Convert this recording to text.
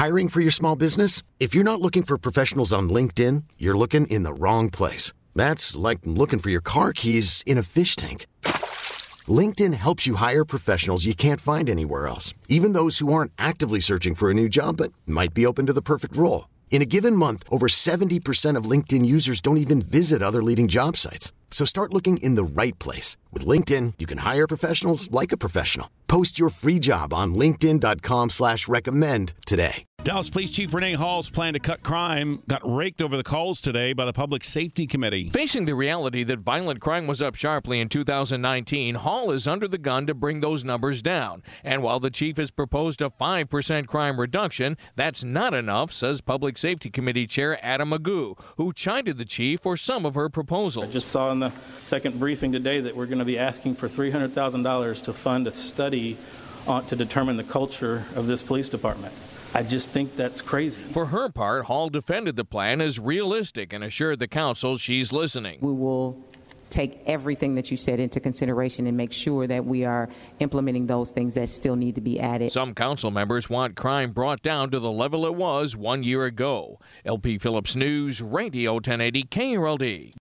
Hiring for your small business? If you're not looking for professionals on LinkedIn, you're looking in the wrong place. That's like looking for your car keys in a fish tank. LinkedIn helps you hire professionals you can't find anywhere else, even those who aren't actively searching for a new job but might be open to the perfect role. In a given month, over 70% of LinkedIn users don't even visit other leading job sites. So start looking in the right place. With LinkedIn, you can hire professionals like a professional. Post your free job on linkedin.com/recommend today. Dallas Police Chief Renee Hall's plan to cut crime got raked over the coals today by the Public Safety Committee. Facing the reality that violent crime was up sharply in 2019, Hall is under the gun to bring those numbers down. And while the chief has proposed a 5% crime reduction, that's not enough, says Public Safety Committee Chair Adam Magoo, who chided the chief for some of her proposals. I just saw in the second briefing today that we're going to be asking for $300,000 to fund a study to determine the culture of this police department. I just think that's crazy. For her part, Hall defended the plan as realistic and assured the council she's listening. We will take everything that you said into consideration and make sure that we are implementing those things that still need to be added. Some council members want crime brought down to the level it was 1 year ago. LP Phillips News, Radio 1080 KRLD.